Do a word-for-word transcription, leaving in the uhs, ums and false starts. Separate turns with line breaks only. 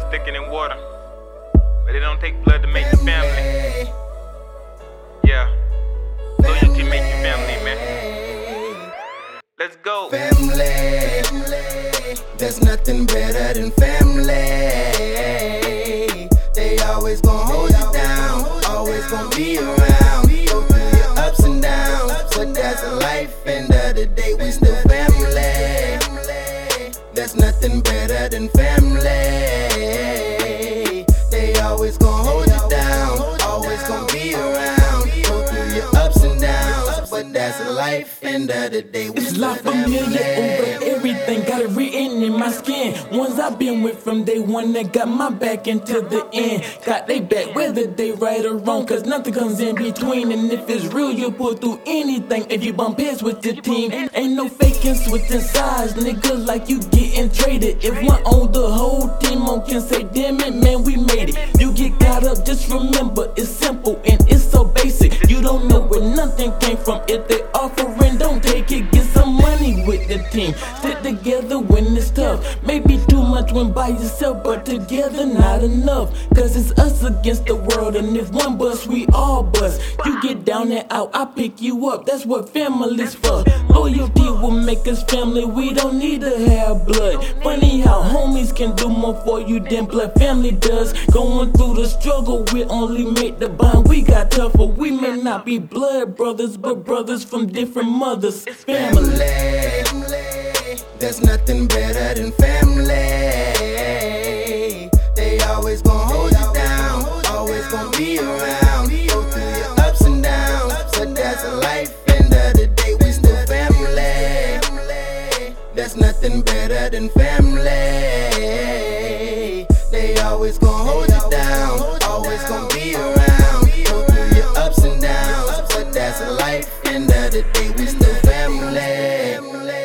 thicker than water, but it don't take blood to make you family. Yeah, loyalty make you family, man. Let's go.
Family, there's nothing better than family. They always gon' hold you down, always gon' be around. Go through your ups and downs, but that's a life. End of the day, we still family. There's nothing better than family. They always gon' hold you down, always gon' be around. Go through your ups and downs, but that's a life. End of the day, we
It's
still
like familiar
family.
over everything, got it written in my skin. Ones I've been with from day one that got my back until the end. Got they back whether they right or wrong, cause nothing comes in between. And if it's real, you'll pull through anything if you bump heads with your team. Ain't no faking switching sides, nigga, like you getting traded. If one on the whole team on can say damn it, man, we made it. You get caught up, just remember it's simple and it's so basic. You don't know where nothing came from. If they offering, don't take it, get some money with the team. Stick together when it's tough. Maybe too much when by yourself, but together not enough. Cause it's us against the world, and if one bust, we all bust. You get down and out, I pick you up, that's what family's for. Loyalty will make us family, we don't need to have blood. Funny how homies can do more for you than blood family does. Going through the struggle, we only make the bond. We got tougher, we may not be blood brothers, but brothers from different mothers. Family.
There's nothing better than family. They always gon' hold you down, always gon' be around. Go through your ups and downs, but that's a life. End of the day, we still family. There's nothing better than family. They always gon' hold you down, always gon' be around. Go through your ups and downs, but that's a life. End of the day, we still family.